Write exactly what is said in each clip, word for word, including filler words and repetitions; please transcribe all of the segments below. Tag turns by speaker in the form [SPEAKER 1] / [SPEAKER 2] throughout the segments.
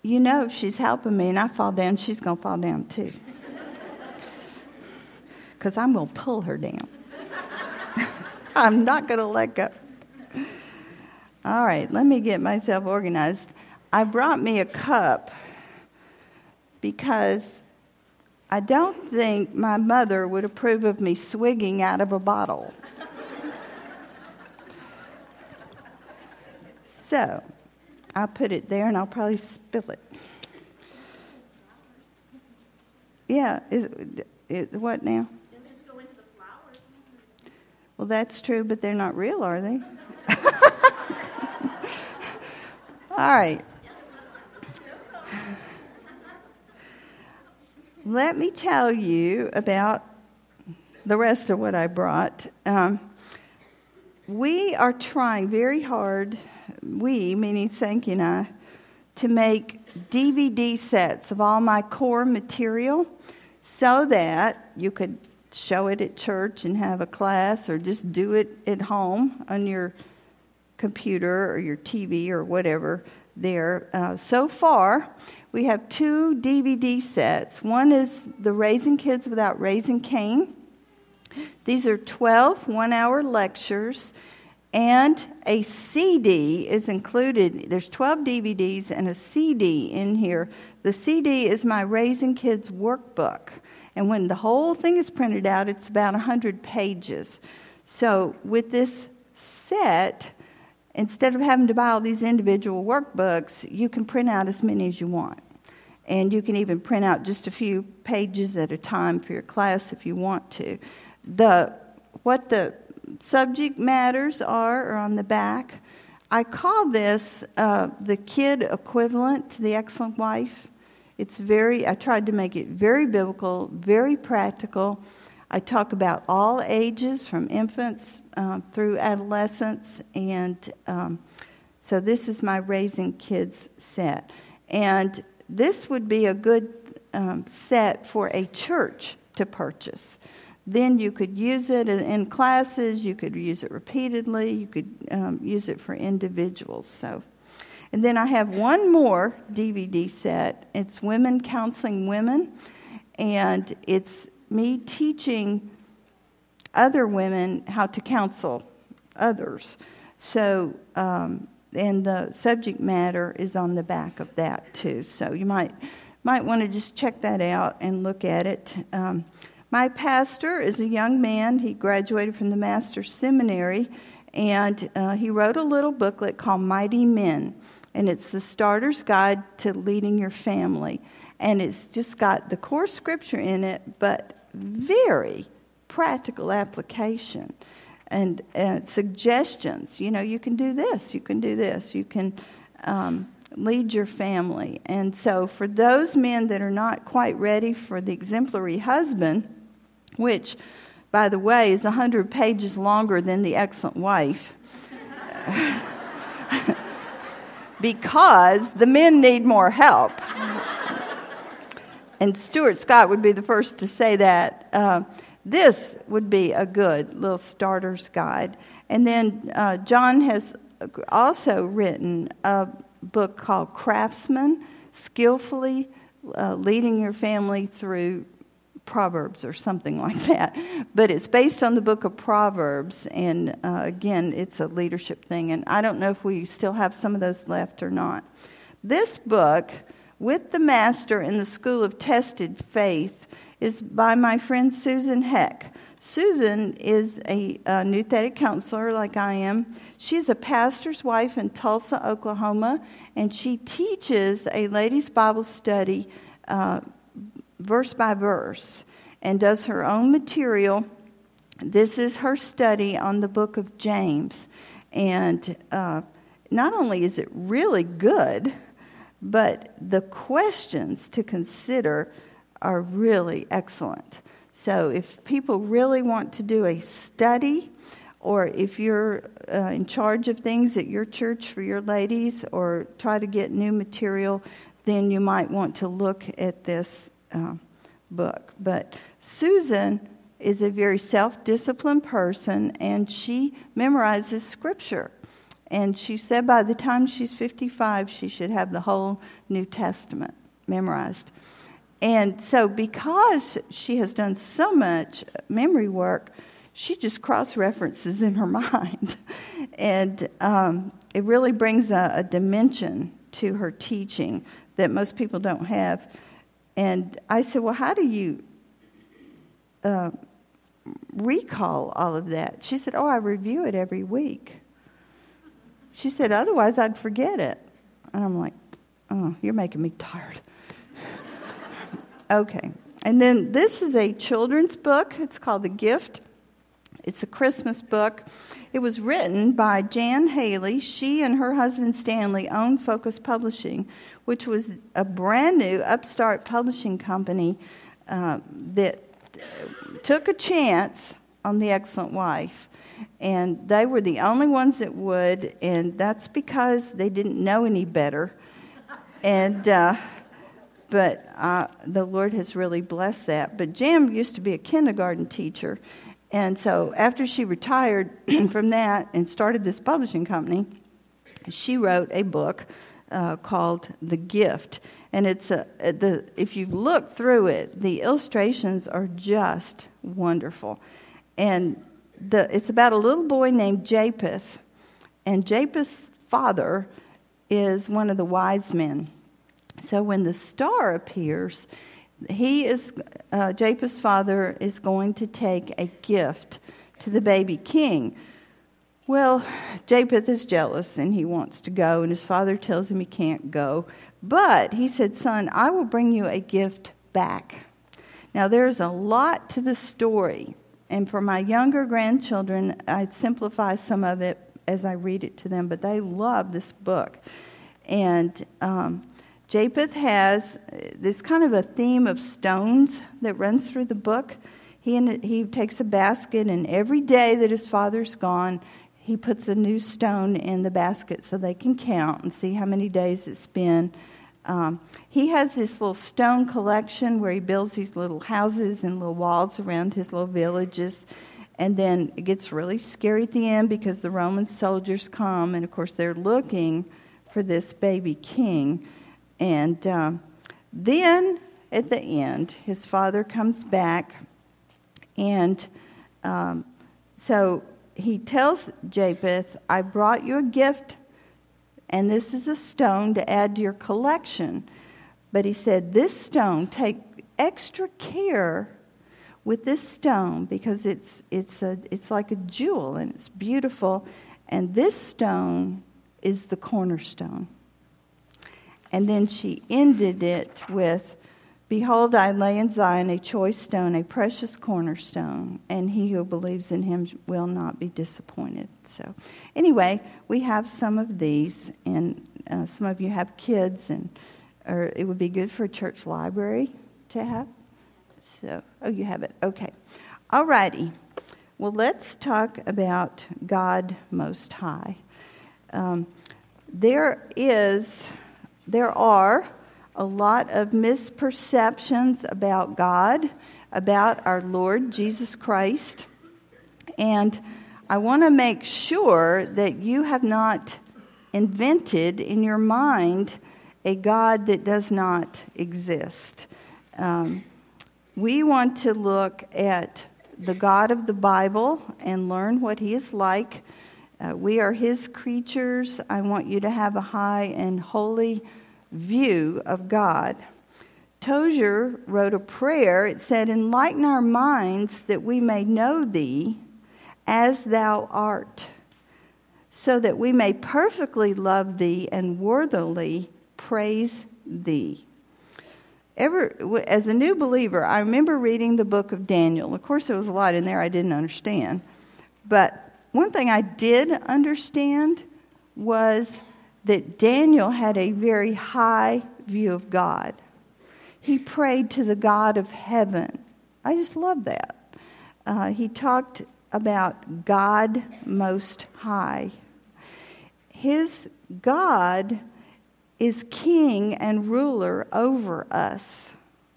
[SPEAKER 1] you know, if she's helping me and I fall down, she's going to fall down too. Because I'm going to pull her down. I'm not going to let go. All right, let me get myself organized. I brought me a cup because I don't think my mother would approve of me swigging out of a bottle. So I'll put it there and I'll probably spill it. Yeah, is, is what now?
[SPEAKER 2] They'll just go into the flowers.
[SPEAKER 1] Well, that's true, but they're not real, are they? All right. Let me tell you about the rest of what I brought. Um, we are trying very hard, we, meaning Sankey and I, to make D V D sets of all my core material so that you could show it at church and have a class, or just do it at home on your computer or your T V or whatever there. Uh, so far, we have two D V D sets. One is the Raising Kids Without Raising Cain. These are twelve one-hour lectures, and a C D is included. There's twelve D V Ds and a C D in here. The C D is my Raising Kids workbook. And when the whole thing is printed out, it's about one hundred pages. So with this set, instead of having to buy all these individual workbooks, you can print out as many as you want. And you can even print out just a few pages at a time for your class if you want to. The what the subject matters are are on the back. I call this uh, the kid equivalent to the Excellent Wife. It's very, I tried to make it very biblical, very practical. I talk about all ages, from infants uh, through adolescence, and um, so this is my Raising Kids set. And this would be a good um, set for a church to purchase. Then you could use it in classes, you could use it repeatedly, you could um, use it for individuals. So, and then I have one more D V D set. It's Women Counseling Women, and it's me teaching other women how to counsel others. So, um, and the subject matter is on the back of that too. So you might might want to just check that out and look at it. Um, my pastor is a young man. He graduated from the Master's Seminary, and uh, he wrote a little booklet called Mighty Men, and it's the starter's guide to leading your family. And it's just got the core scripture in it, but very practical application and uh, suggestions. You know, you can do this, you can do this, you can um, lead your family. And so for those men that are not quite ready for the exemplary husband, which, by the way, is one hundred pages longer than the Excellent Wife, because the men need more help. And Stuart Scott would be the first to say that. Uh, this would be a good little starter's guide. And then uh, John has also written a book called Craftsman, Skillfully uh, Leading Your Family Through Proverbs, or something like that. But it's based on the book of Proverbs, and uh, again, it's a leadership thing. And I don't know if we still have some of those left or not. This book, With the Master in the School of Tested Faith, is by my friend Susan Heck. Susan is a, a nouthetic counselor like I am. She's a pastor's wife in Tulsa, Oklahoma, and she teaches a ladies' Bible study uh, verse by verse and does her own material. This is her study on the book of James. And uh, not only is it really good, but the questions to consider are really excellent. So if people really want to do a study, or if you're uh, in charge of things at your church for your ladies, or try to get new material, then you might want to look at this uh, book. But Susan is a very self-disciplined person, and she memorizes scripture. And she said by the time she's fifty-five, she should have the whole New Testament memorized. And so because she has done so much memory work, she just cross-references in her mind. And um, it really brings a, a dimension to her teaching that most people don't have. And I said, well, how do you uh, recall all of that? She said, oh, I review it every week. She said, otherwise I'd forget it. And I'm like, oh, you're making me tired. Okay. And then this is a children's book. It's called The Gift. It's a Christmas book. It was written by Jan Haley. She and her husband Stanley owned Focus Publishing, which was a brand new upstart publishing company uh, that took a chance on The Excellent Wife. And they were the only ones that would, and that's because they didn't know any better. And uh, but uh, the Lord has really blessed that. But Jan used to be a kindergarten teacher. And so after she retired from that and started this publishing company, she wrote a book uh, called The Gift. And it's a, the if you look through it, the illustrations are just wonderful. And the it's about a little boy named Japheth. And Japheth's father is one of the wise men. So when the star appears, he is uh, Japheth's father is going to take a gift to the baby king. Well, Japheth is jealous and he wants to go, and his father tells him he can't go. But he said, son, I will bring you a gift back. Now, there's a lot to the story. And for my younger grandchildren, I'd simplify some of it as I read it to them, but they love this book. And um, Japheth has this kind of a theme of stones that runs through the book. He he takes a basket, and every day that his father's gone, he puts a new stone in the basket so they can count and see how many days it's been. Um, he has this little stone collection where he builds these little houses and little walls around his little villages. And then it gets really scary at the end because the Roman soldiers come, and of course they're looking for this baby king. And um, then at the end, his father comes back, and um, so he tells Japheth, I brought you a gift, and this is a stone to add to your collection. But he said, this stone, take extra care with this stone because it's it's a it's like a jewel and it's beautiful. And this stone is the cornerstone. And then she ended it with, behold, I lay in Zion a choice stone, a precious cornerstone, and he who believes in him will not be disappointed. So anyway, we have some of these, and uh, some of you have kids, and or it would be good for a church library to have. So, oh, you have it. Okay. All righty. Well, let's talk about God Most High. Um, there is, there are a lot of misperceptions about God, about our Lord Jesus Christ, and I want to make sure that you have not invented in your mind a God that does not exist. Um, we want to look at the God of the Bible and learn what He is like. Uh, we are His creatures. I want you to have a high and holy view of God. Tozer wrote a prayer. It said, enlighten our minds that we may know Thee as Thou art, so that we may perfectly love Thee and worthily praise Thee. Ever, as a new believer, I remember reading the book of Daniel. Of course, there was a lot in there I didn't understand. But one thing I did understand was that Daniel had a very high view of God. He prayed to the God of heaven. I just love that. Uh, he talked about God Most High. His God is king and ruler over us.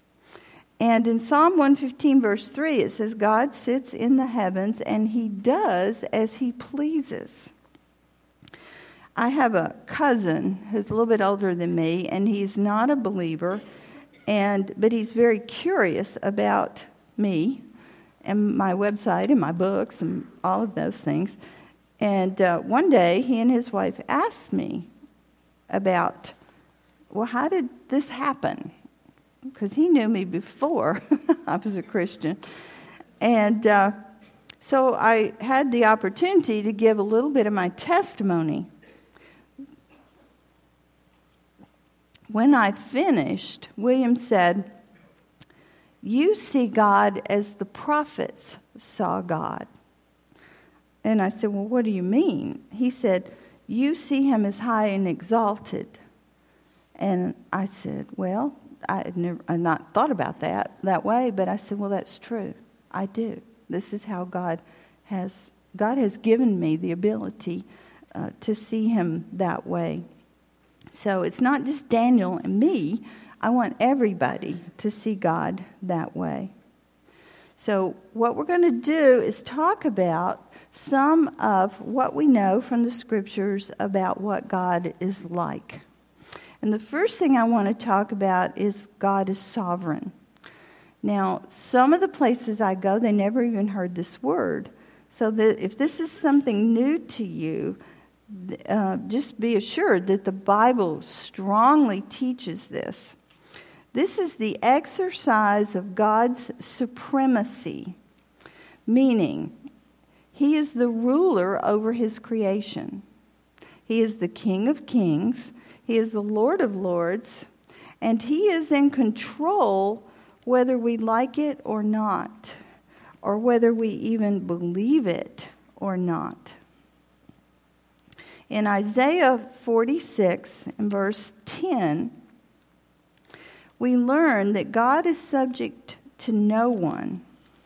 [SPEAKER 1] And in Psalm one fifteen, verse three, it says, God sits in the heavens and He does as He pleases. I have a cousin who's a little bit older than me, and he's not a believer, and but he's very curious about me and my website and my books and all of those things. And uh, one day, he and his wife asked me about, well, how did this happen? Because he knew me before I was a Christian. And uh, so I had the opportunity to give a little bit of my testimony. When I finished, William said, "You see God as the prophets saw God." And I said, "Well, what do you mean?" He said, "You see him as high and exalted." And I said, well, I had never, I had not thought about that that way, but I said, well, that's true. I do. This is how God has, God has given me the ability uh, to see him that way. So it's not just Daniel and me. I want everybody to see God that way. So what we're going to do is talk about some of what we know from the scriptures about what God is like. And the first thing I want to talk about is God is sovereign. Now, some of the places I go, they never even heard this word. So that if this is something new to you, uh, just be assured that the Bible strongly teaches this. This is the exercise of God's supremacy, meaning he is the ruler over his creation. He is the King of kings. He is the Lord of lords. And he is in control whether we like it or not, or whether we even believe it or not. In Isaiah forty-six, in verse ten, we learn that God is subject to no one.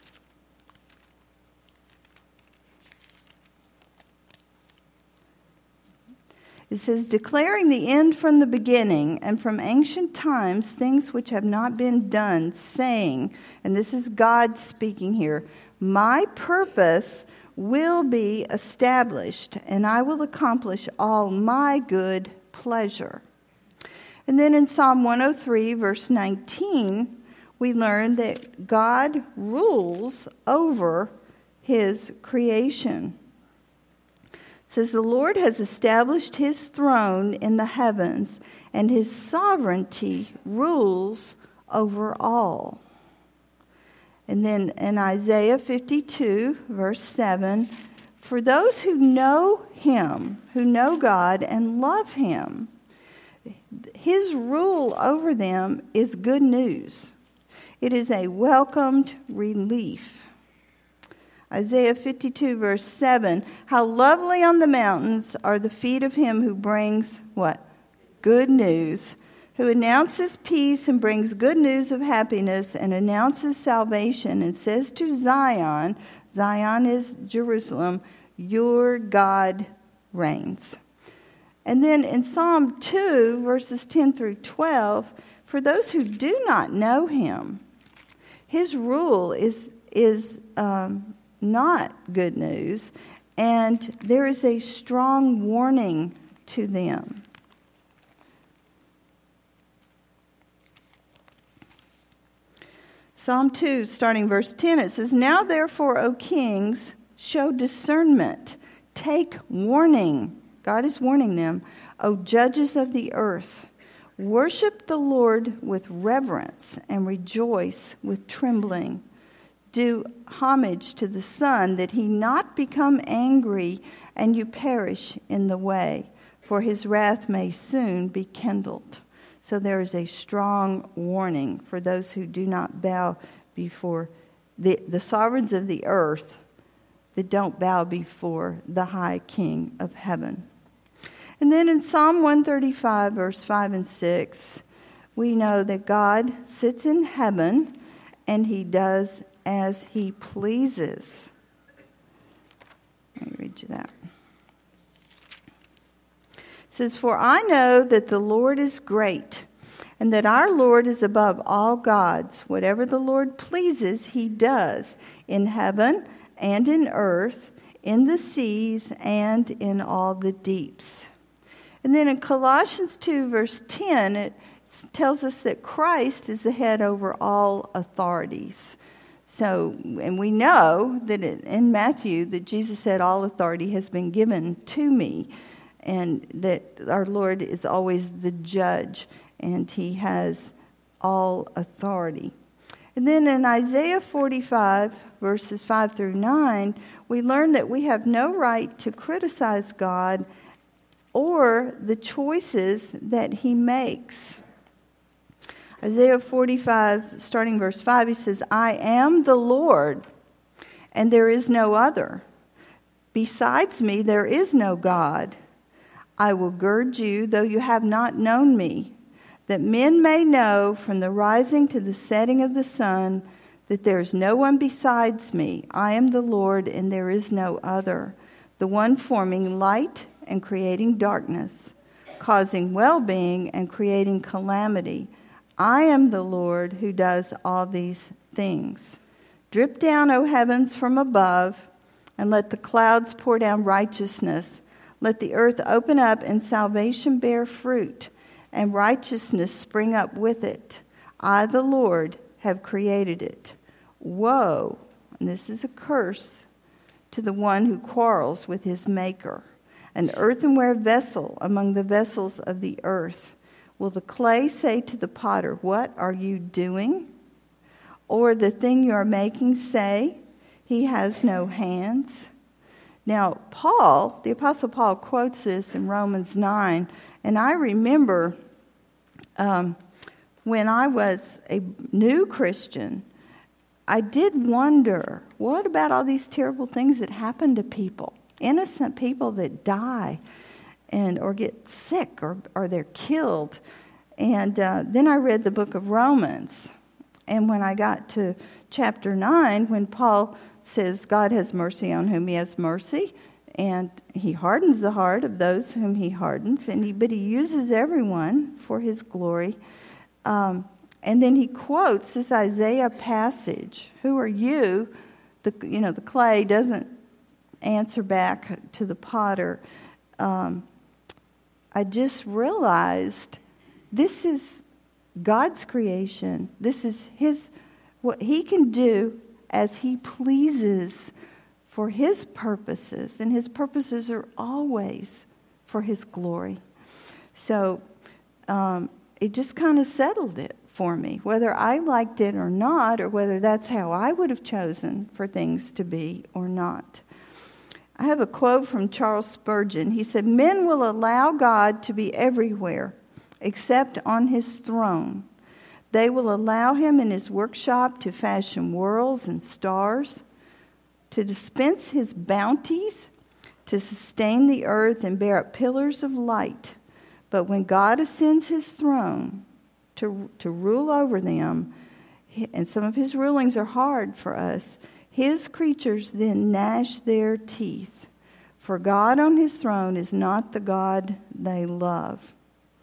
[SPEAKER 1] It says, declaring the end from the beginning and from ancient times things which have not been done, saying, and this is God speaking here, my purpose will be established, and I will accomplish all my good pleasure. And then in Psalm one oh three, verse nineteen, we learn that God rules over his creation. It says, the Lord has established his throne in the heavens, and his sovereignty rules over all. And then in Isaiah fifty-two, verse seven, for those who know him, who know God and love him, his rule over them is good news. It is a welcomed relief. Isaiah fifty-two, verse seven, how lovely on the mountains are the feet of him who brings, what? Good news, who announces peace and brings good news of happiness and announces salvation and says to Zion, Zion is Jerusalem, your God reigns. And then in Psalm two, verses ten through twelve, for those who do not know him, his rule is, is um, not good news, and there is a strong warning to them. Psalm two, starting verse ten, it says, now therefore, O kings, show discernment, take warning. God is warning them. O judges of the earth, worship the Lord with reverence and rejoice with trembling. Do homage to the Son, that he not become angry and you perish in the way, for his wrath may soon be kindled. So there is a strong warning for those who do not bow before the, the sovereigns of the earth, that don't bow before the high King of heaven. And then in Psalm one thirty-five, verse five and six, we know that God sits in heaven and he does as he pleases. Let me read you that. It says, for I know that the Lord is great, and that our Lord is above all gods. Whatever the Lord pleases, he does, in heaven and in earth, in the seas and in all the deeps. And then in Colossians two, verse ten, it tells us that Christ is the head over all authorities. So, and we know that in Matthew that Jesus said, all authority has been given to me, and that our Lord is always the judge, and he has all authority. And then in Isaiah forty-five, verses five through nine, we learn that we have no right to criticize God or the choices that he makes. Isaiah forty-five, starting verse five, he says, I am the Lord, and there is no other. Besides me, there is no God. I will gird you, though you have not known me, that men may know from the rising to the setting of the sun that there is no one besides me. I am the Lord, and there is no other, the one forming light and creating darkness, causing well-being and creating calamity. I am the Lord who does all these things. Drip down, O heavens, from above, and let the clouds pour down righteousness. Let the earth open up and salvation bear fruit, and righteousness spring up with it. I, the Lord, have created it. Woe, and this is a curse, to the one who quarrels with his maker, an earthenware vessel among the vessels of the earth. Will the clay say to the potter, what are you doing? Or the thing you are making say, he has no hands? Now, Paul, the Apostle Paul, quotes this in Romans nine, and I remember um, when I was a new Christian, I did wonder, what about all these terrible things that happen to people? Innocent people that die and or get sick or, or they're killed. And uh, then I read the book of Romans. And when I got to chapter nine, when Paul says God has mercy on whom he has mercy, and he hardens the heart of those whom he hardens, and he, but he uses everyone for his glory. Um, and then he quotes this Isaiah passage. Who are you? The, you know, the clay doesn't answer back to the potter. Um, I just realized this is God's creation. This is his, what he can do as he pleases for his purposes. And his purposes are always for his glory. So um, it just kind of settled it for me, whether I liked it or not, or whether that's how I would have chosen for things to be or not. I have a quote from Charles Spurgeon. He said, men will allow God to be everywhere except on his throne. They will allow him in his workshop to fashion worlds and stars, to dispense his bounties, to sustain the earth and bear up pillars of light. But when God ascends his throne to, to rule over them, and some of his rulings are hard for us, his creatures then gnash their teeth. For God on his throne is not the God they love.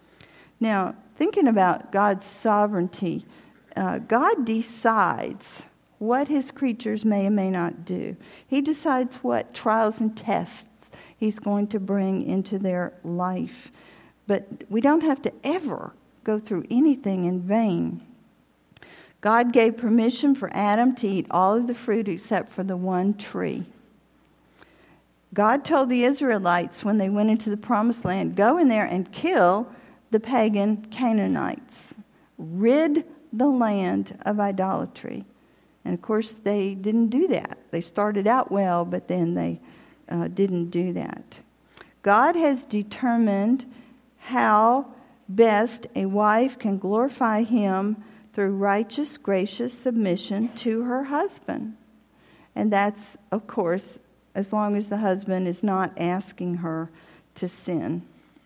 [SPEAKER 1] Now, thinking about God's sovereignty, uh, God decides what his creatures may and may not do. He decides what trials and tests he's going to bring into their life. But we don't have to ever go through anything in vain. God gave permission for Adam to eat all of the fruit except for the one tree. God told the Israelites when they went into the promised land, go in there and kill the pagan Canaanites. Rid the land of idolatry. And of course, they didn't do that. They started out well, but then they uh, didn't do that. God has determined how best a wife can glorify him through righteous, gracious submission to her husband. And that's, of course, as long as the husband is not asking her to sin.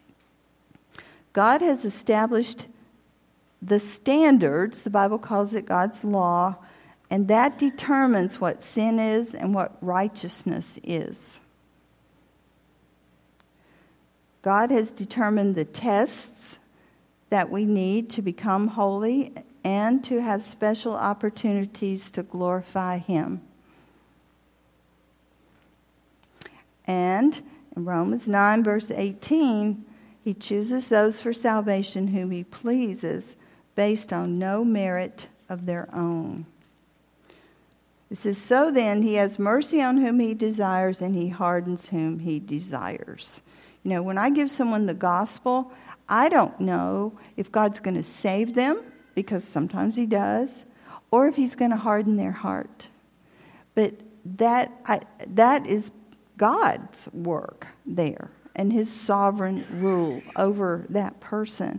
[SPEAKER 1] God has established the standards, the Bible calls it God's law, and that determines what sin is and what righteousness is. God has determined the tests that we need to become holy and to have special opportunities to glorify him. And in Romans nine, verse eighteen, He chooses those for salvation whom he pleases based on no merit of their own. It says, so then he has mercy on whom he desires, and he hardens whom he desires. You know, when I give someone the gospel, I don't know if God's going to save them, because sometimes he does, or if he's going to harden their heart. But that I, that is God's work there, and his sovereign rule over that person.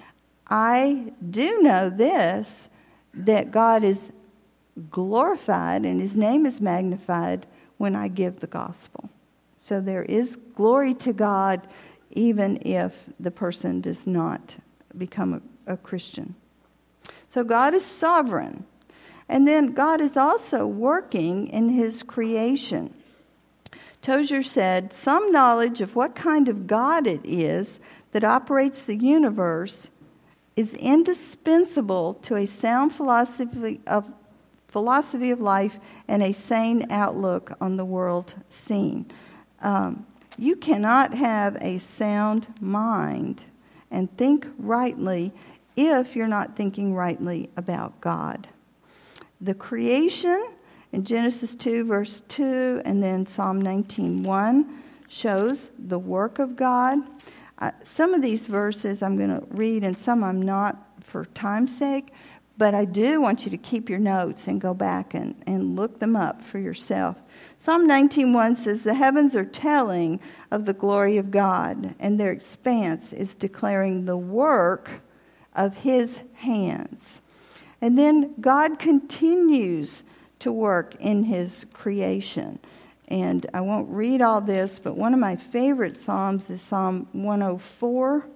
[SPEAKER 1] I do know this, that God is glorified and his name is magnified when I give the gospel. So there is glory to God even if the person does not become a, a Christian. So God is sovereign. And then God is also working in his creation. Tozer said, some knowledge of what kind of God it is that operates the universe is indispensable to a sound philosophy of philosophy of life and a sane outlook on the world scene. Um, you cannot have a sound mind and think rightly if you're not thinking rightly about God. The creation in Genesis two, verse two, and then Psalm nineteen, one shows the work of God. Uh, some of these verses I'm going to read, and some I'm not for time's sake, but I do want you to keep your notes and go back and, and look them up for yourself. Psalm nineteen, one says, the heavens are telling of the glory of God, and their expanse is declaring the work of his hands. And then God continues to work in his creation. And I won't read all this, but one of my favorite Psalms is Psalm one oh four.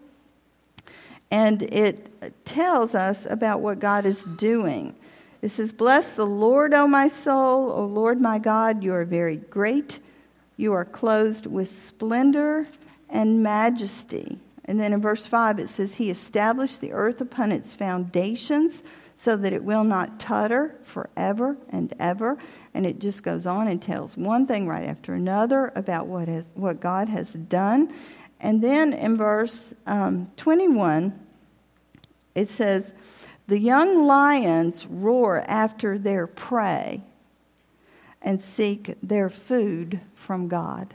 [SPEAKER 1] And it tells us about what God is doing. It says, bless the Lord, O my soul. O Lord my God, you are very great. You are clothed with splendor and majesty. And then in verse five it says, he established the earth upon its foundations, so that it will not totter forever and ever. And it just goes on and tells one thing right after another about what has what God has done. And then in verse um, twenty-one, it says, the young lions roar after their prey and seek their food from God.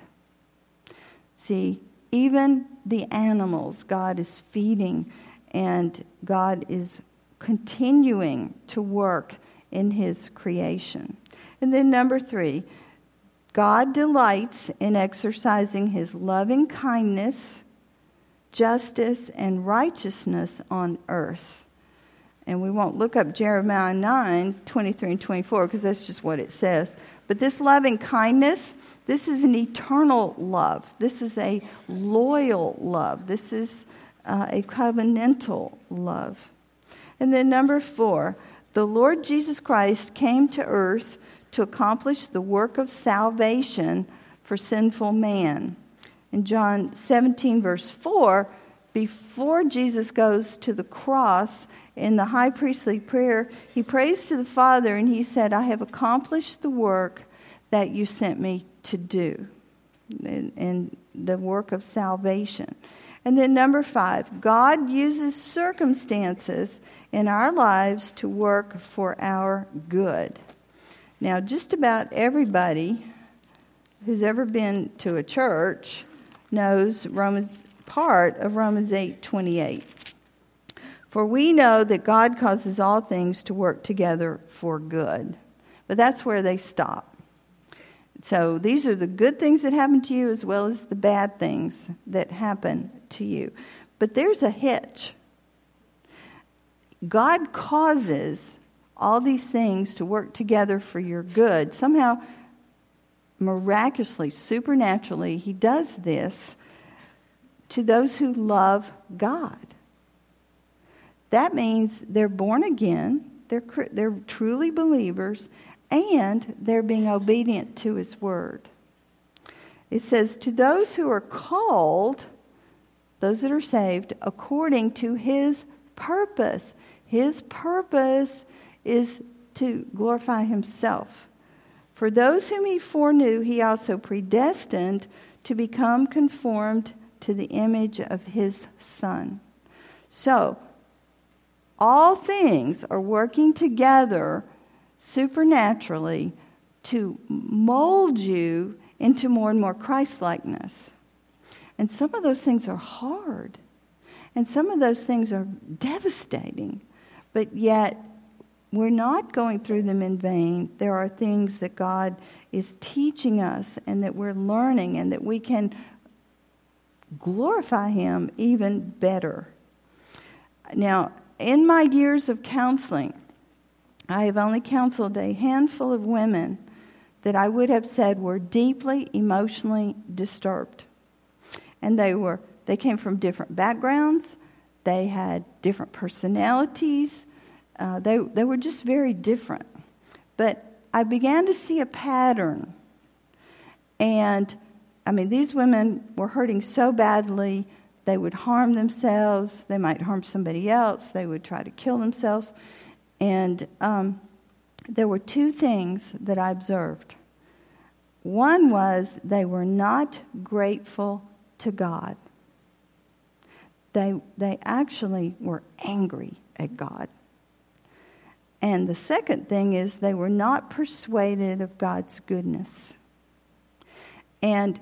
[SPEAKER 1] See, even the animals God is feeding, and God is continuing to work in his creation. And then number three, God delights in exercising his loving kindness, justice, and righteousness on earth. And we won't look up Jeremiah nine, twenty-three and twenty-four, because that's just what it says. But this loving kindness, this is an eternal love. This is a loyal love. This is uh, a covenantal love. And then number four, the Lord Jesus Christ came to earth to accomplish the work of salvation for sinful man. In John seventeen, verse four, before Jesus goes to the cross, in the high priestly prayer, he prays to the Father and he said, I have accomplished the work that you sent me to do, and, and the work of salvation. And then number five, God uses circumstances in our lives to work for our good. Now, just about everybody who's ever been to a church knows Romans part of Romans eight twenty-eight. For we know that God causes all things to work together for good. But that's where they stop. So these are the good things that happen to you as well as the bad things that happen to you. But there's a hitch. God causes all these things to work together for your good. Somehow, miraculously, supernaturally, he does this to those who love God. That means they're born again, they're, they're truly believers, and they're being obedient to his word. It says, to those who are called, those that are saved, according to his purpose. His purpose is to glorify himself. For those whom he foreknew, he also predestined to become conformed to the image of his Son. So, all things are working together supernaturally to mold you into more and more Christ-likeness. And some of those things are hard. And some of those things are devastating. But yet, we're not going through them in vain. There are things that God is teaching us and that we're learning and that we can glorify him even better. Now, in my years of counseling, I have only counseled a handful of women that I would have said were deeply emotionally disturbed. And they were they came from different backgrounds. They had different personalities. Uh, they they were just very different. But I began to see a pattern. And, I mean, these women were hurting so badly, they would harm themselves. They might harm somebody else. They would try to kill themselves. And um, there were two things that I observed. One was they were not grateful to God. They, they actually were angry at God. And the second thing is they were not persuaded of God's goodness. And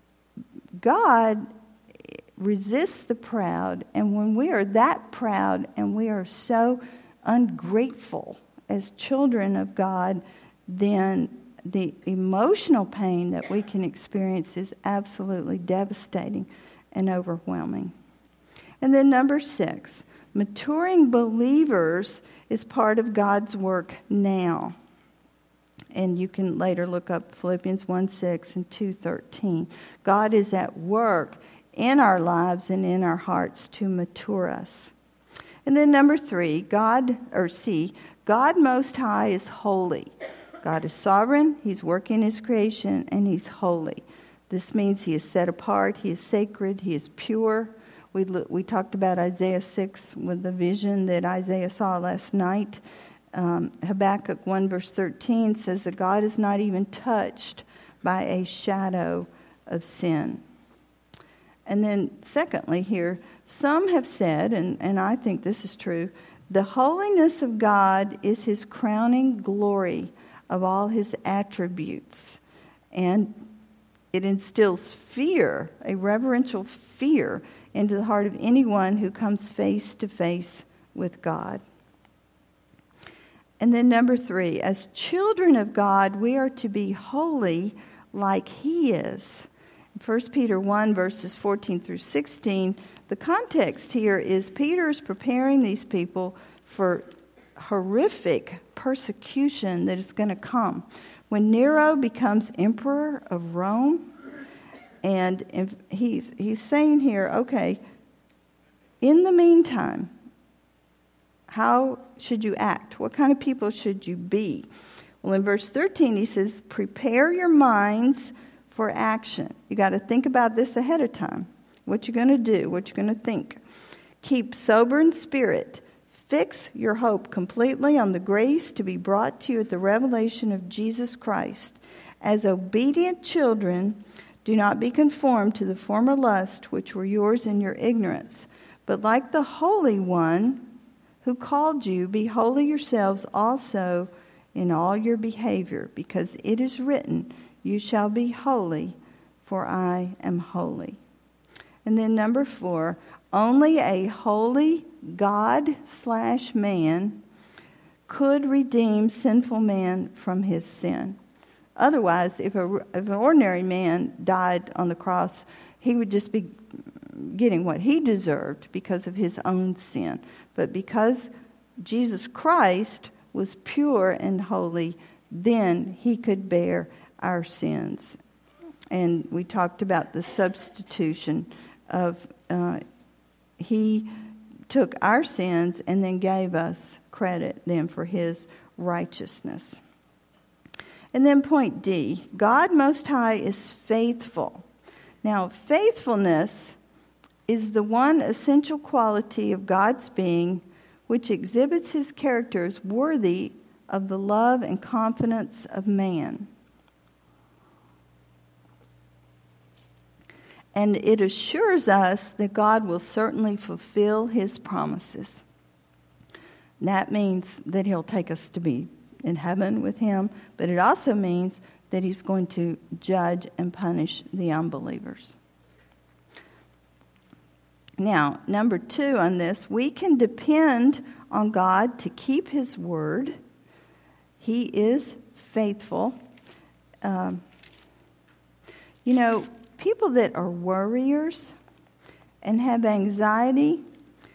[SPEAKER 1] God resists the proud, and when we are that proud and we are so ungrateful as children of God, then the emotional pain that we can experience is absolutely devastating and overwhelming. And then number six, maturing believers is part of God's work now. And you can later look up Philippians one six and two thirteen. God is at work in our lives and in our hearts to mature us. And then number three, God, or C, God Most High is holy. God is sovereign, he's working his creation, and he's holy. This means he is set apart, he is sacred, he is pure. We we talked about Isaiah six with the vision that Isaiah saw last night. Um, Habakkuk one verse thirteen says that God is not even touched by a shadow of sin. And then secondly here, some have said, and, and I think this is true, the holiness of God is his crowning glory of all his attributes. And it instills fear, a reverential fear, into the heart of anyone who comes face to face with God. And then number three, as children of God, we are to be holy like he is. First Peter one, verses fourteen through sixteen, the context here is Peter is preparing these people for horrific persecution that is going to come. When Nero becomes emperor of Rome, and if he's, he's saying here, okay, in the meantime, how should you act? What kind of people should you be? Well, in verse thirteen, he says, prepare your minds for action. You got to think about this ahead of time. What you're going to do, what you're going to think. Keep sober in spirit. Fix your hope completely on the grace to be brought to you at the revelation of Jesus Christ. As obedient children, do not be conformed to the former lust which were yours in your ignorance, but like the Holy One who called you, be holy yourselves also in all your behavior, because it is written, you shall be holy, for I am holy. And then number four, only a holy God slash man could redeem sinful man from his sin. Otherwise, if, a, if an ordinary man died on the cross, he would just be getting what he deserved because of his own sin. But because Jesus Christ was pure and holy, then he could bear our sins. And we talked about the substitution of uh, he took our sins and then gave us credit then for his righteousness. And then point D, God Most High is faithful. Now, faithfulness is the one essential quality of God's being which exhibits his character as worthy of the love and confidence of man. And it assures us that God will certainly fulfill his promises. That means that he'll take us to be in heaven with him, but it also means that he's going to judge and punish the unbelievers. Now, number two on this, we can depend on God to keep his word. He is faithful. Um, you know, people that are worriers and have anxiety,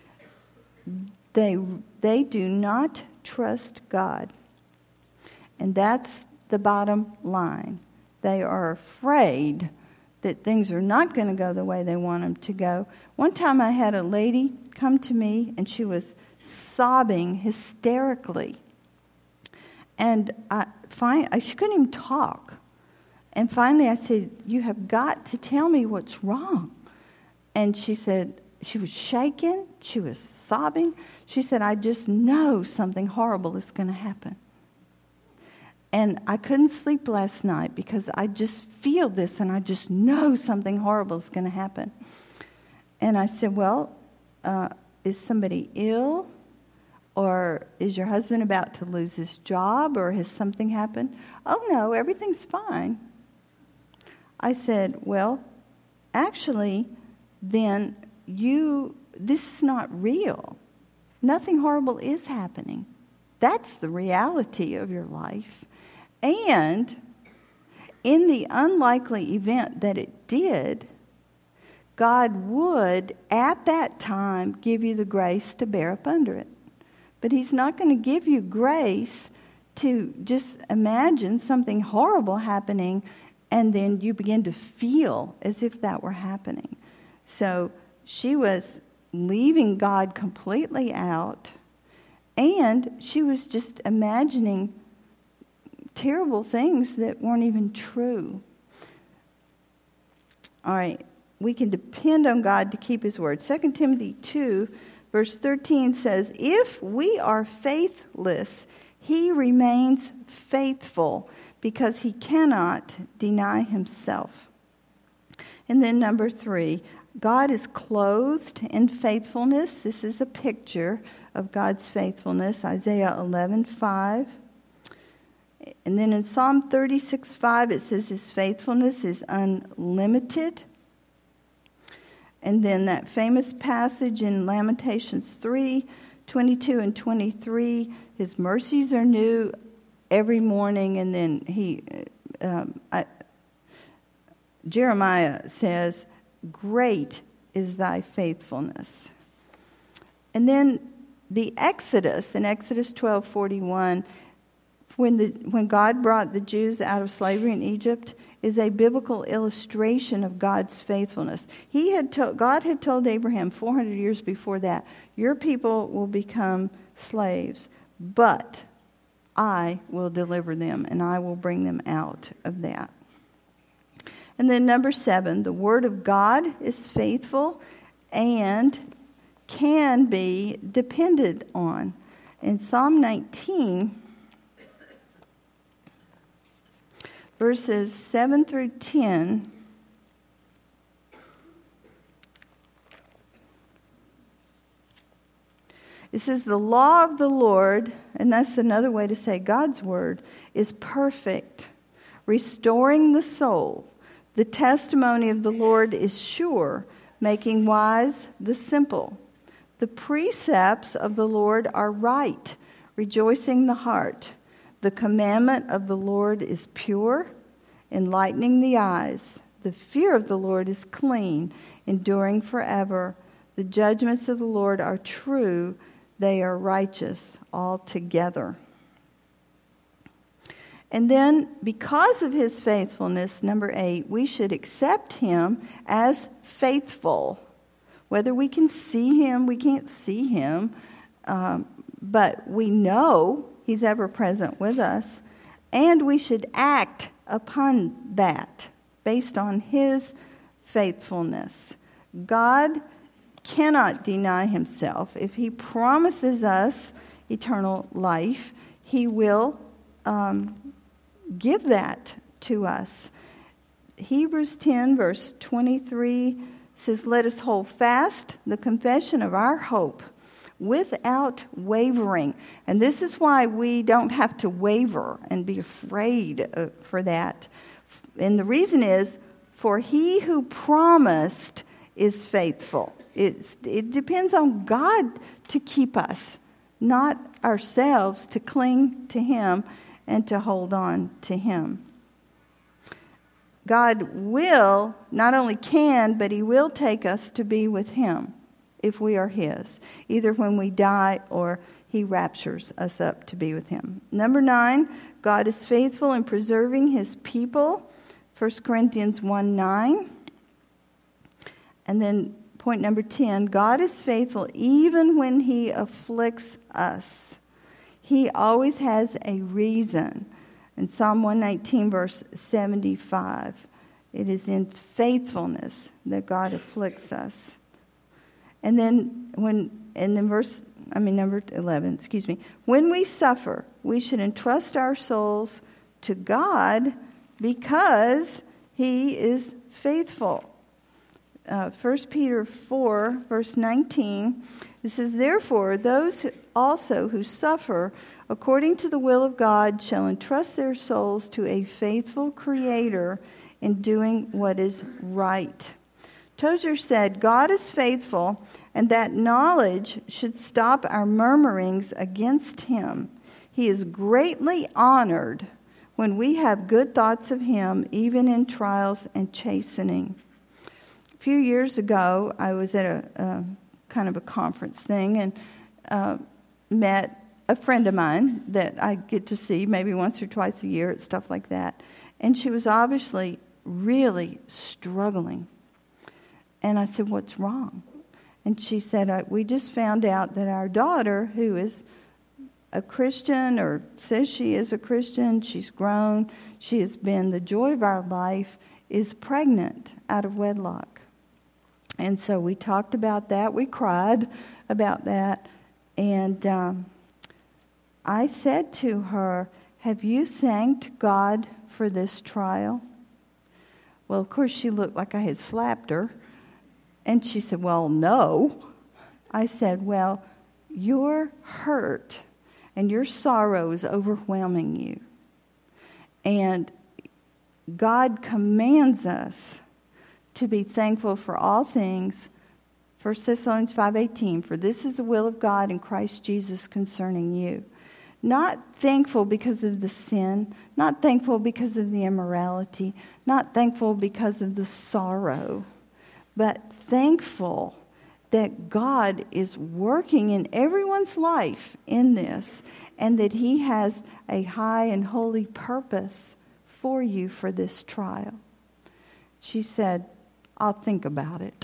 [SPEAKER 1] they they do not trust God. And that's the bottom line. They are afraid that things are not going to go the way they want them to go. One time I had a lady come to me, and she was sobbing hysterically. And I find, she couldn't even talk. And finally I said, "You have got to tell me what's wrong." And she said, she was shaking, she was sobbing. She said, "I just know something horrible is going to happen. And I couldn't sleep last night because I just feel this and I just know something horrible is going to happen." And I said, "Well, uh, is somebody ill? Or is your husband about to lose his job? Or has something happened?" "Oh, no, everything's fine." I said, "Well, actually, then you, this is not real. Nothing horrible is happening. That's the reality of your life. And in the unlikely event that it did, God would, at that time, give you the grace to bear up under it. But he's not going to give you grace to just imagine something horrible happening and then you begin to feel as if that were happening." So she was leaving God completely out, and she was just imagining terrible things that weren't even true. All right, we can depend on God to keep his word. Second Timothy two, verse thirteen says, "If we are faithless, he remains faithful, because he cannot deny himself." And then number three, God is clothed in faithfulness. This is a picture of God's faithfulness, Isaiah eleven five. And then in Psalm thirty-six five, it says his faithfulness is unlimited. And then that famous passage in Lamentations three twenty-two and twenty-three, his mercies are new every morning. And then he, um, I, Jeremiah says, "Great is thy faithfulness." And then the Exodus, in Exodus twelve forty-one, when the when God brought the Jews out of slavery in Egypt, is a biblical illustration of God's faithfulness. He had told, God had told Abraham four hundred years before that, "Your people will become slaves, but I will deliver them, and I will bring them out of that." And then number seven, the Word of God is faithful and can be depended on. In Psalm nineteen, verses seven through ten, it says, "The law of the Lord," and that's another way to say God's word, "is perfect, restoring the soul. The testimony of the Lord is sure, making wise the simple. The precepts of the Lord are right, rejoicing the heart. The commandment of the Lord is pure, enlightening the eyes. The fear of the Lord is clean, enduring forever. The judgments of the Lord are true, they are righteous altogether." And then, because of his faithfulness, number eight, we should accept him as faithful. Whether we can see him, we can't see him, um, but we know he's ever present with us. And we should act upon that based on his faithfulness. God cannot deny himself. If he promises us eternal life, he will um, give that to us. Hebrews ten, verse twenty-three says, let us hold fast the confession of our hope without wavering. And this is why we don't have to waver and be afraid uh, for that. And the reason is, for he who promised is faithful. It's, it depends on God to keep us, not ourselves to cling to him and to hold on to him. God will, not only can, but he will take us to be with him if we are his, either when we die or he raptures us up to be with him. Number nine, God is faithful in preserving his people, First Corinthians one nine. And then point number ten, God is faithful even when he afflicts us. He always has a reason. In Psalm one nineteen, verse seventy-five, it is in faithfulness that God afflicts us. And then when, and then verse, I mean number eleven, excuse me. When we suffer, we should entrust our souls to God because he is faithful. Uh, First Peter four, verse nineteen, it says, therefore, those who also who suffer according to the will of God shall entrust their souls to a faithful Creator in doing what is right. Tozer said, God is faithful, and that knowledge should stop our murmurings against him. He is greatly honored when we have good thoughts of him, even in trials and chastening. A few years ago, I was at a, a kind of a conference thing and uh, met a friend of mine that I get to see maybe once or twice a year at stuff like that. And she was obviously really struggling. And I said, what's wrong? And she said, we just found out that our daughter, who is a Christian or says she is a Christian, she's grown, she has been the joy of our life, is pregnant out of wedlock. And so we talked about that. We cried about that. And um, I said to her, have you thanked God for this trial? Well, of course, she looked like I had slapped her. And she said, well, no. I said, well, your hurt and your sorrow is overwhelming you. And God commands us to be thankful for all things. First Thessalonians five eighteen, for this is the will of God in Christ Jesus concerning you. Not thankful because of the sin, not thankful because of the immorality, not thankful because of the sorrow, but thankful that God is working in everyone's life in this, and that he has a high and holy purpose for you for this trial. She said, I'll think about it.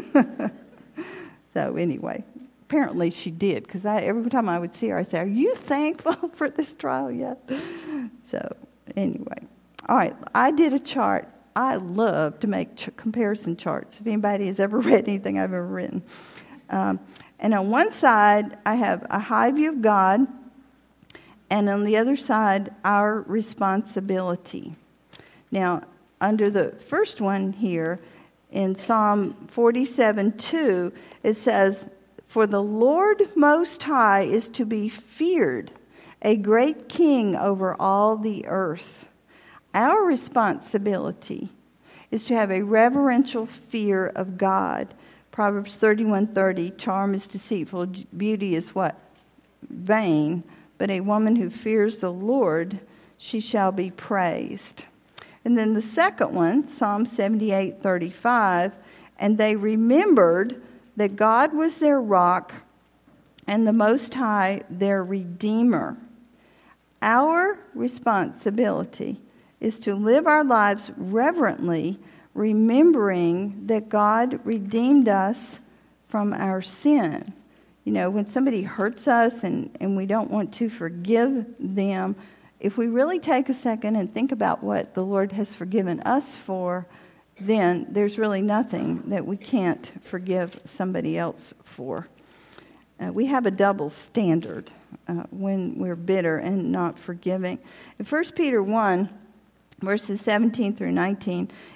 [SPEAKER 1] So anyway, apparently she did, because I, every time I would see her, I'd say, are you thankful for this trial yet? So anyway, all right, I did a chart. I love to make ch- comparison charts, if anybody has ever read anything I've ever written. Um, and on one side, I have a high view of God, and on the other side, our responsibility. Now, under the first one here, in Psalm forty-seven two, it says, for the Lord Most High is to be feared, a great king over all the earth. Our responsibility is to have a reverential fear of God. Proverbs thirty-one thirty, charm is deceitful, beauty is what? Vain. But a woman who fears the Lord, she shall be praised. And then the second one, Psalm seventy-eight thirty-five, and they remembered that God was their rock and the Most High their Redeemer. Our responsibility is to live our lives reverently, remembering that God redeemed us from our sin. You know, when somebody hurts us and, and we don't want to forgive them, if we really take a second and think about what the Lord has forgiven us for, then there's really nothing that we can't forgive somebody else for. Uh, we have a double standard uh, when we're bitter and not forgiving. In First Peter one, verses seventeen through nineteen,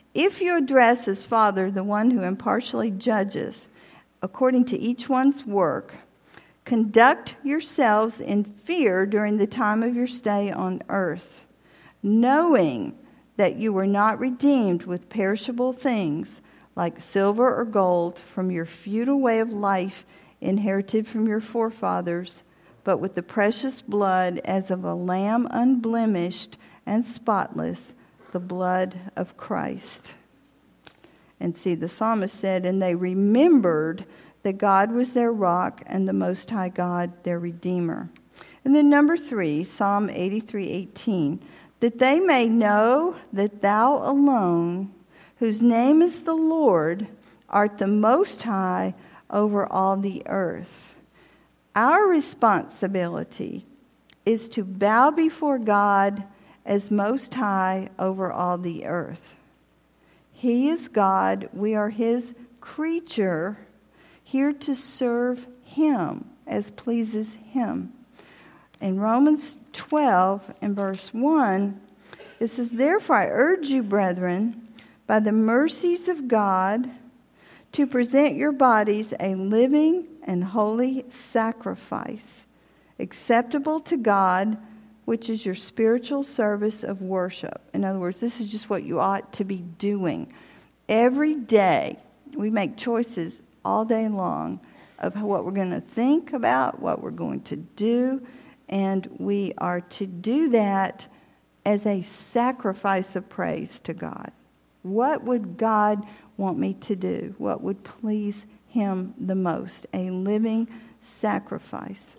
[SPEAKER 1] If you address as Father the one who impartially judges according to each one's work, conduct yourselves in fear during the time of your stay on earth, knowing that you were not redeemed with perishable things like silver or gold from your futile way of life inherited from your forefathers, but with the precious blood as of a lamb unblemished and spotless, the blood of Christ. And see, the psalmist said, and they remembered that God was their rock and the Most High God their Redeemer. And then number three, Psalm eighty-three eighteen, that they may know that thou alone, whose name is the Lord, art the Most High over all the earth. Our responsibility is to bow before God as Most High over all the earth. He is God. We are His creature, here to serve Him as pleases Him. In Romans twelve and verse one, it says, therefore I urge you, brethren, by the mercies of God, to present your bodies a living and holy sacrifice, acceptable to God, which is your spiritual service of worship. In other words, this is just what you ought to be doing. Every day, we make choices all day long of what we're going to think about, what we're going to do, and we are to do that as a sacrifice of praise to God. What would God want me to do? What would please Him the most? A living sacrifice.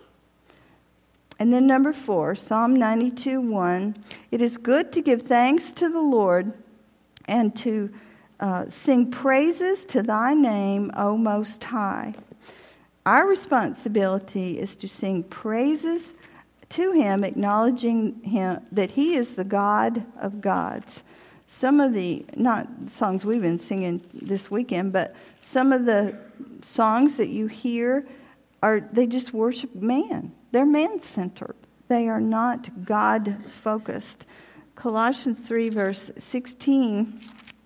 [SPEAKER 1] And then number four, Psalm ninety-two one. It is good to give thanks to the Lord and to uh, sing praises to thy name, O Most High. Our responsibility is to sing praises to Him, acknowledging Him that He is the God of gods. Some of the, not songs we've been singing this weekend, but some of the songs that you hear are, they just worship man. They're man-centered. They are not God-focused. Colossians three verse sixteen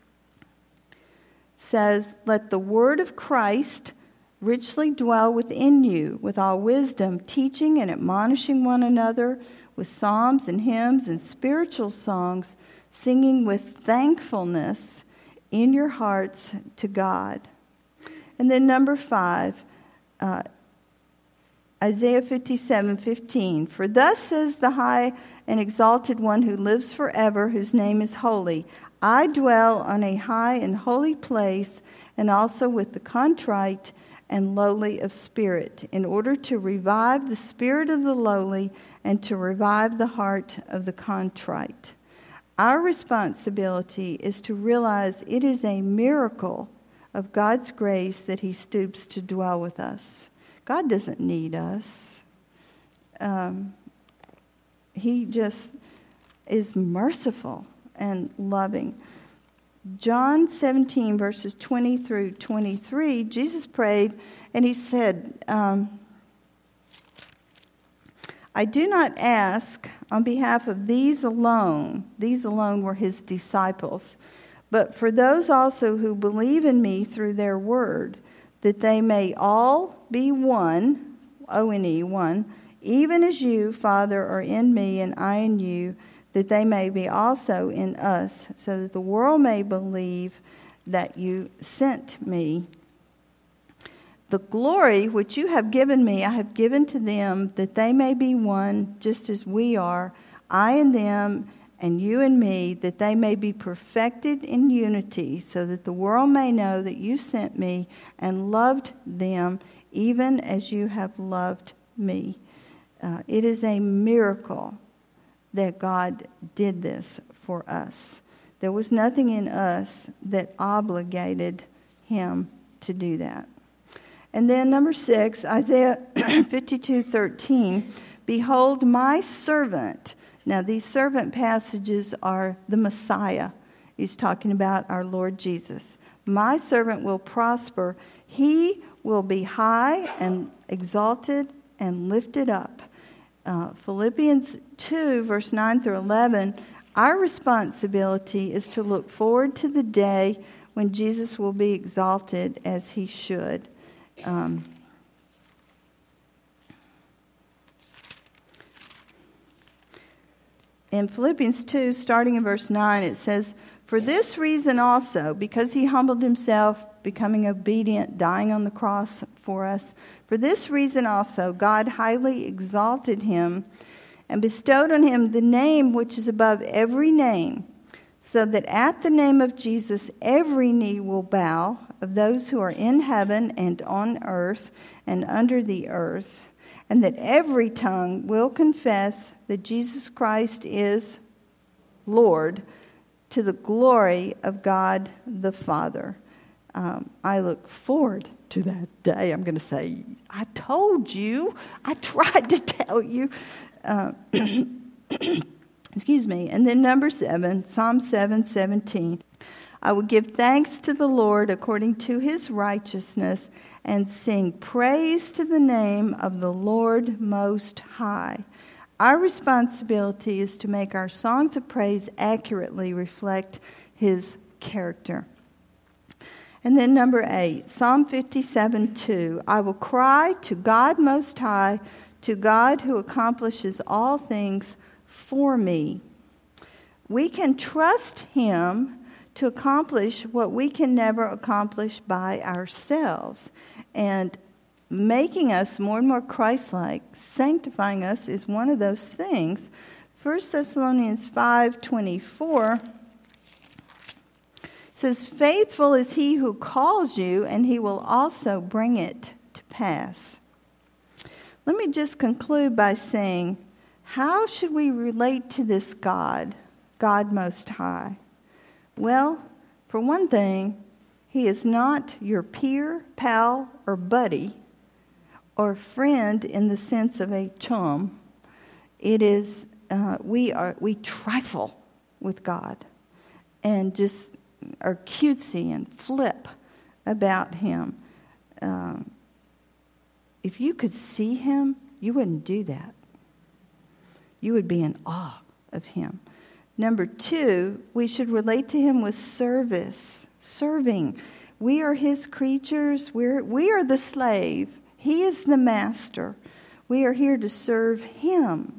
[SPEAKER 1] says, let the word of Christ richly dwell within you with all wisdom, teaching and admonishing one another with psalms and hymns and spiritual songs, singing with thankfulness in your hearts to God. And then number five, uh, Isaiah fifty-seven fifteen. For thus says the high and exalted one who lives forever, whose name is holy. I dwell on a high and holy place, and also with the contrite and lowly of spirit, in order to revive the spirit of the lowly and to revive the heart of the contrite. Our responsibility is to realize it is a miracle of God's grace that He stoops to dwell with us. God doesn't need us. Um, he just is merciful and loving. John seventeen, verses twenty through twenty-three, Jesus prayed and He said, um, I do not ask on behalf of these alone, these alone were His disciples, but for those also who believe in me through their word, that they may all be one, O N E, one, even as you, Father, are in me and I in you, that they may be also in us, so that the world may believe that you sent me. The glory which you have given me, I have given to them, that they may be one, just as we are, I and them, and you and me, that they may be perfected in unity, so that the world may know that you sent me and loved them, even as you have loved me. Uh, it is a miracle that God did this for us. There was nothing in us that obligated Him to do that. And then number six, Isaiah fifty-two thirteen, behold my servant. Now these servant passages are the Messiah. He's talking about our Lord Jesus. My servant will prosper. He will be high and exalted and lifted up. Uh, Philippians two, verse nine through eleven, Our responsibility is to look forward to the day when Jesus will be exalted as he should. Um, in Philippians two, starting in verse nine, it says, "For this reason also, because he humbled himself, becoming obedient, dying on the cross for us, for this reason also God highly exalted him and bestowed on him the name which is above every name, so that at the name of Jesus every knee will bow, of those who are in heaven and on earth and under the earth, and that every tongue will confess that Jesus Christ is Lord, to the glory of God the Father." Um, I look forward to that day. I'm going to say, I told you. I tried to tell you. Uh, excuse me. And then number seven, Psalm seven seventeen. "I will give thanks to the Lord according to his righteousness and sing praise to the name of the Lord Most High." Our responsibility is to make our songs of praise accurately reflect his character. And then number eight, Psalm fifty-seven two. "I will cry to God Most High, to God who accomplishes all things for me." We can trust him to accomplish what we can never accomplish by ourselves. And making us more and more Christ-like, sanctifying us, is one of those things. First Thessalonians five twenty-four says, "Faithful is he who calls you, and he will also bring it to pass." Let me just conclude by saying, how should we relate to this God, God Most High? Well, for one thing, he is not your peer, pal, or buddy, or friend in the sense of a chum. It is, uh, we are we trifle with God and just are cutesy and flip about him. Um, if you could see him, you wouldn't do that. You would be in awe of him. Number two, we should relate to him with service, serving. We are his creatures. We're, we are the slave. He is the master. We are here to serve him.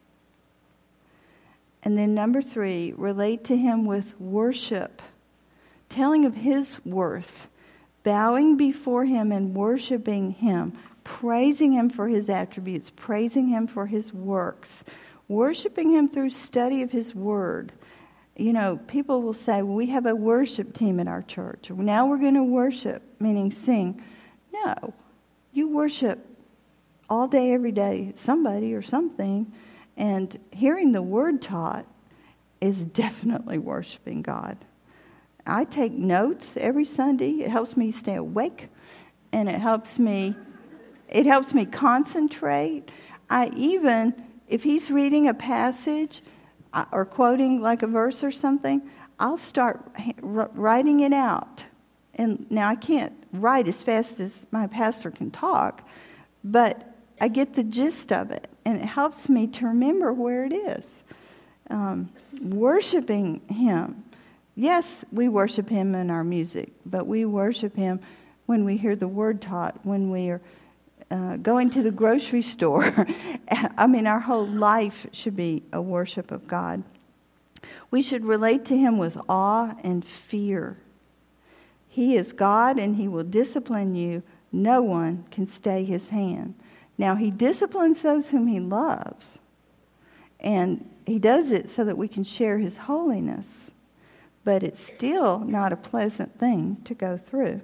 [SPEAKER 1] And then number three, relate to him with worship, telling of his worth, bowing before him and worshiping him, praising him for his attributes, praising him for his works, worshiping him through study of his word. You know, people will say, well, we have a worship team at our church. Now we're going to worship, meaning sing. No, you worship all day, every day, somebody or something. And hearing the word taught is definitely worshiping God. I take notes every Sunday. It helps me stay awake, and it helps me it helps me concentrate. I even, if he's reading a passage or quoting like a verse or something, I'll start writing it out. And now I can't write as fast as my pastor can talk, but I get the gist of it, and it helps me to remember where it is. Um, worshiping him. Yes, we worship him in our music, but we worship him when we hear the word taught, when we are uh, going to the grocery store. I mean, our whole life should be a worship of God. We should relate to him with awe and fear. He is God, and he will discipline you. No one can stay his hand. Now, he disciplines those whom he loves, and he does it so that we can share his holiness. But it's still not a pleasant thing to go through.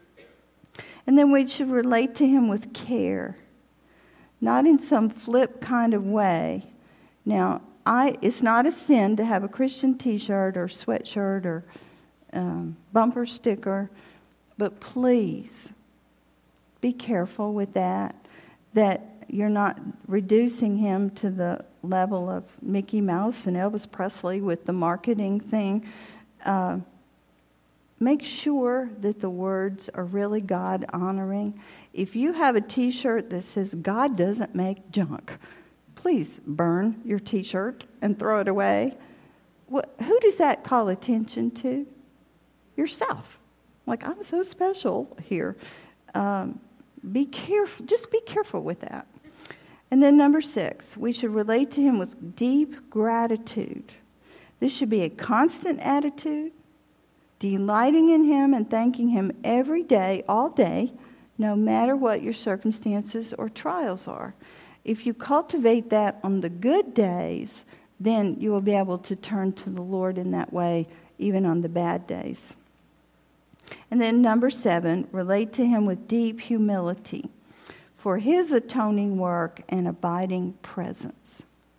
[SPEAKER 1] And then we should relate to him with care, not in some flip kind of way. Now, I it's not a sin to have a Christian t-shirt or sweatshirt or um, bumper sticker, but please be careful with that, that you're not reducing him to the level of Mickey Mouse and Elvis Presley with the marketing thing. Uh, make sure that the words are really God-honoring. If you have a t-shirt that says, God doesn't make junk, please burn your t-shirt and throw it away. what, who does that call attention to? Yourself. Like, I'm so special here. Um, be careful. Just be careful with that. And then number six, we should relate to him with deep gratitude. This should be a constant attitude, delighting in him and thanking him every day, all day, no matter what your circumstances or trials are. If you cultivate that on the good days, then you will be able to turn to the Lord in that way, even on the bad days. And then number seven, relate to him with deep humility for his atoning work and abiding presence.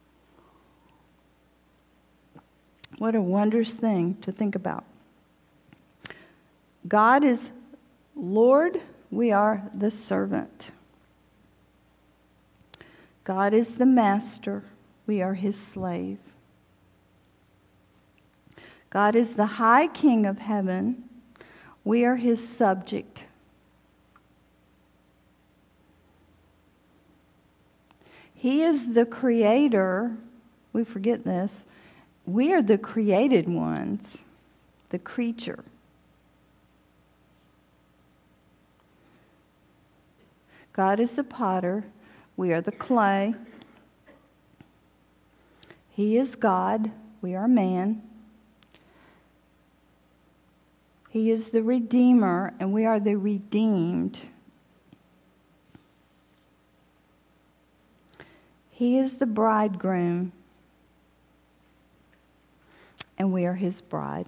[SPEAKER 1] What a wondrous thing to think about. God is Lord, we are the servant. God is the master, we are his slave. God is the high king of heaven, we are his subject. He is the creator. We forget this. We are the created ones, the creature. God is the potter. We are the clay. He is God. We are man. He is the Redeemer, and we are the redeemed. He is the bridegroom, and we are his bride.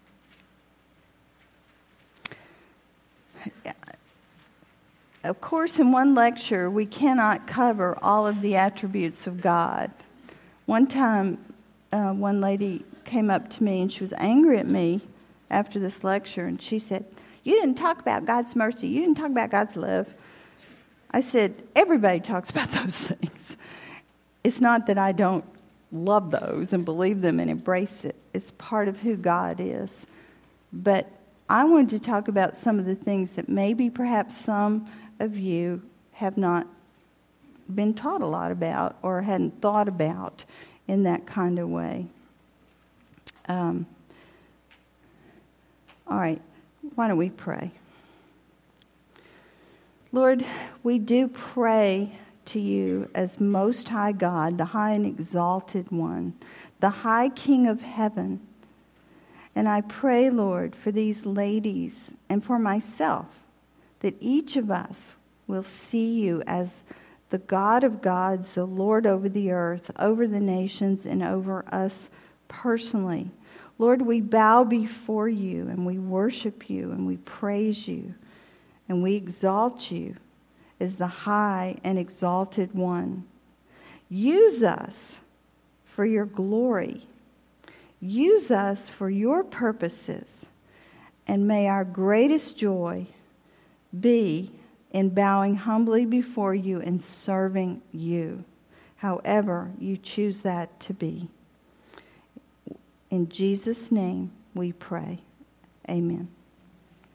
[SPEAKER 1] Of course, in one lecture, we cannot cover all of the attributes of God. One time, uh, one lady came up to me, and she was angry at me after this lecture, and she said, "You didn't talk about God's mercy. You didn't talk about God's love." I said, everybody talks about those things. It's not that I don't love those and believe them and embrace it. It's part of who God is. But I wanted to talk about some of the things that maybe perhaps some of you have not been taught a lot about or hadn't thought about in that kind of way. Um, all right, why don't we pray? Lord, we do pray to you as Most High God, the high and exalted one, the high King of heaven. And I pray, Lord, for these ladies and for myself, that each of us will see you as the God of gods, the Lord over the earth, over the nations, and over us personally. Lord, we bow before you, and we worship you, and we praise you, and we exalt you as the high and exalted one. Use us for your glory. Use us for your purposes. And may our greatest joy be in bowing humbly before you and serving you, however you choose that to be. In Jesus' name we pray. Amen.